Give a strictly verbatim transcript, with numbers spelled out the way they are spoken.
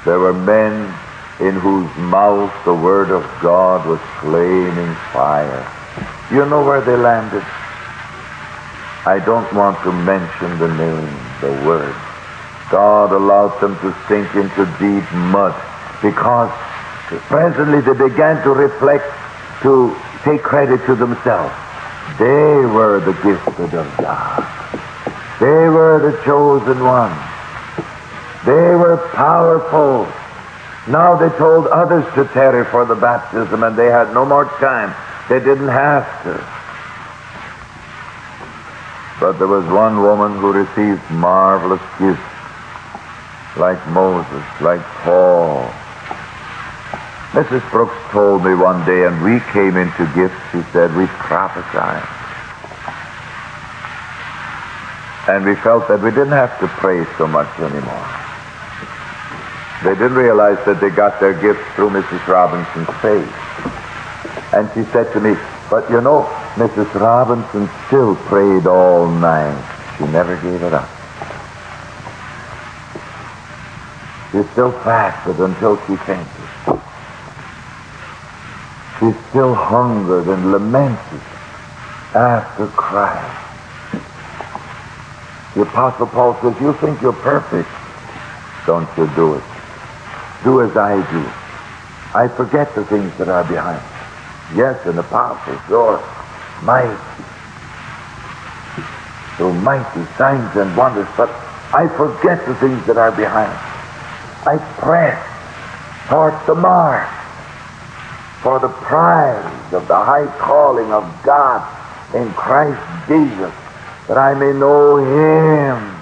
There were men in whose mouth the Word of God was flaming fire. You know where they landed? I don't want to mention the name, the word. God allowed them to sink into deep mud because presently they began to reflect, to take credit to themselves. They were the gifted of God. They were the chosen ones. They were powerful. Now they told others to tarry for the baptism, and they had no more time. They didn't have to. But there was one woman who received marvelous gifts, like Moses, like Paul. Missus Brooks told me one day, and we came into gifts, she said, we prophesied. And we felt that we didn't have to pray so much anymore. They didn't realize that they got their gifts through Missus Robinson's faith. And she said to me, but you know, Missus Robinson still prayed all night. She never gave it up. She still fasted until she fainted. She still hungered and lamented after Christ. The Apostle Paul says, you think you're perfect? Don't you do it. Do as I do. I forget the things that are behind. Yes, an apostle, sure, might, through mighty signs and wonders, but I forget the things that are behind. I press toward the mark for the prize of the high calling of God in Christ Jesus, that I may know Him